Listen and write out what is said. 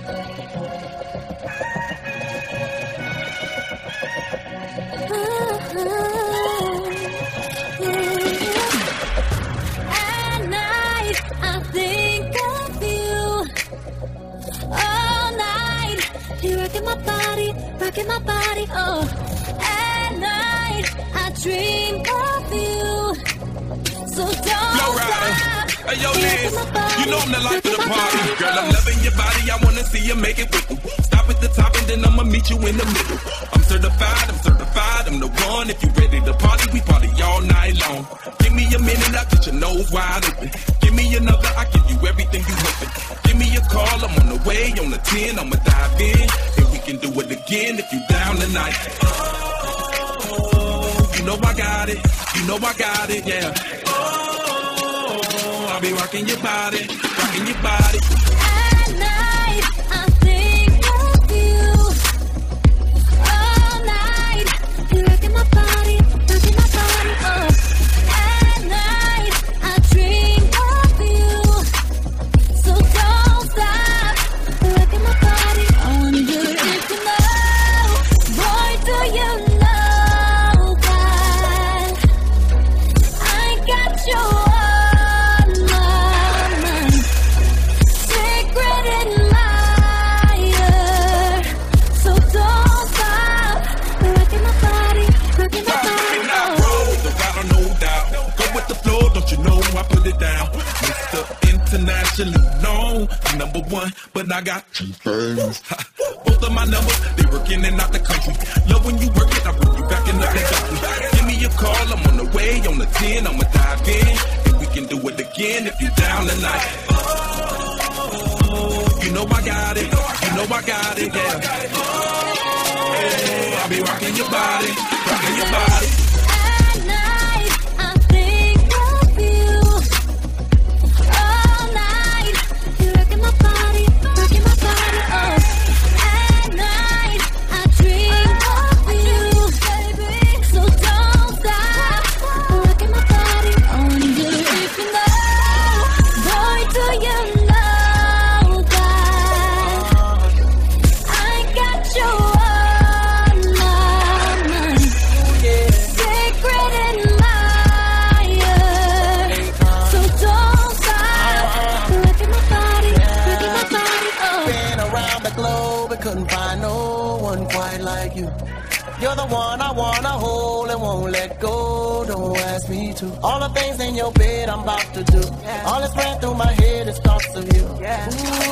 At night, I think of you. All night, you're rocking my body, oh. At night, I dream of you. So don't stop. Hey, yo, Liz, you know I'm the life of the party. Girl, I'm loving your body, I wanna see you make it with me. Stop at the top and then I'ma meet you in the middle. I'm certified, I'm the one. If you ready to party, we party all night long. Give me a minute, I'll get your nose wide open. Give me another, I'll give you everything you hoping. Give me a call, I'm on the way, on the 10, I'ma dive in. And we can do it again if you down tonight. Oh, you know I got it, yeah. I'll be rocking your body. At night, I think of you. All night, you're rocking my body, oh. At night, I dream of you. So don't stop rocking my body. I wonder if you know, boy, do you know that I got your internationally known, number one, but I got two things. Both of my numbers, they working and out the country. Love when you work it, I bring you back in the country. Give me a call, I'm on the way, on the 10, I'ma dive in. And we can do it again if you're down tonight. Oh, you know I got it, yeah. Oh, I'll be rocking your body. At night, I think of you. All night, you're rocking my body, oh. At night, I dream of you, baby. So don't stop rocking my body. I wonder if you know, boy, do you know that I got you. Couldn't find no one quite like you. You're the one I wanna hold and won't let go. Don't ask me to. All the things in your bed I'm about to do. All that's ran through my head is thoughts of you. Ooh,